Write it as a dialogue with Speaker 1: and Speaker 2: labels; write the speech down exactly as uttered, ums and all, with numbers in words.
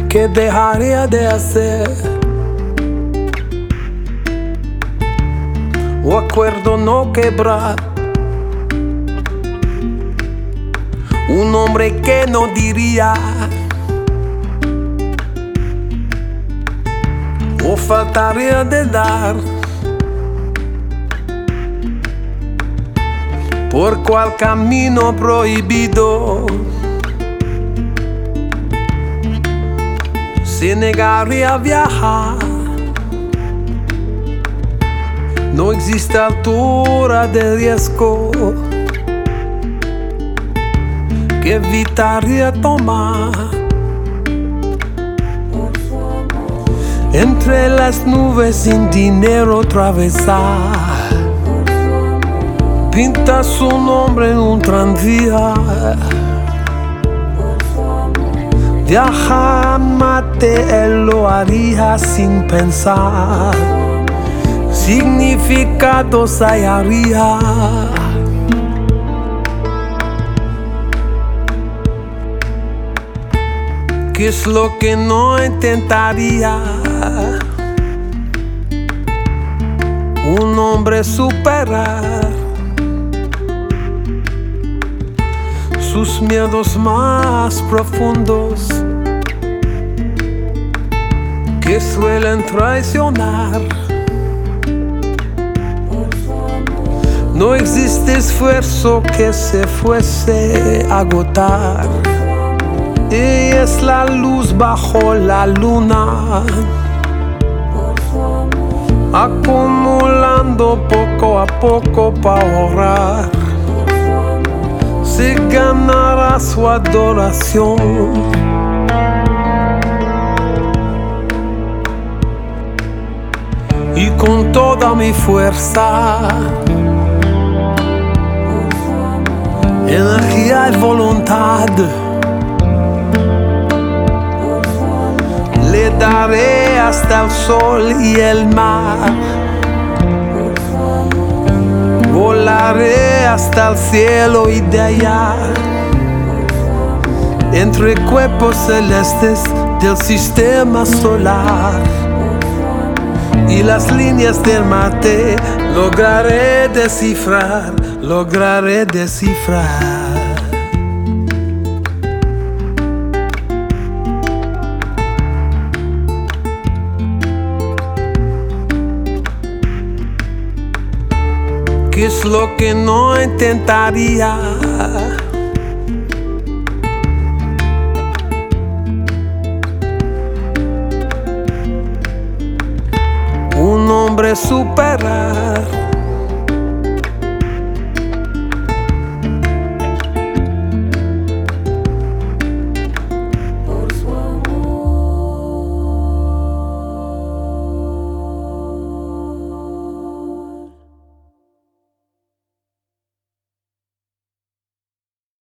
Speaker 1: ¿Qué dejaría de hacer? O acuerdo no quebrar. Un hombre que no diría o faltaría de dar. ¿Por cuál camino prohibido se negaría a viajar? No existe altura de riesgo que evitaría tomar. Entre las nubes sin dinero atravesar. Pinta su nombre en un tranvía. Viajar mate, él lo haría sin pensar. Significados hallaría. ¿Qué es lo que no intentaría? Un hombre superar sus miedos más profundos que suelen traicionar. No existe esfuerzo que se fuese a agotar. Ella es la luz bajo la luna, acumulando poco a poco para ahorrar. Se ganará su adoración. Y con toda mi fuerza, energía y voluntad, le daré hasta el sol y el mar. Volaré hasta el cielo y de allá, entre cuerpos celestes del sistema solar y las líneas del mate, lograré descifrar, lograré descifrar. ¿Qué es lo que no intentaría? Un hombre superar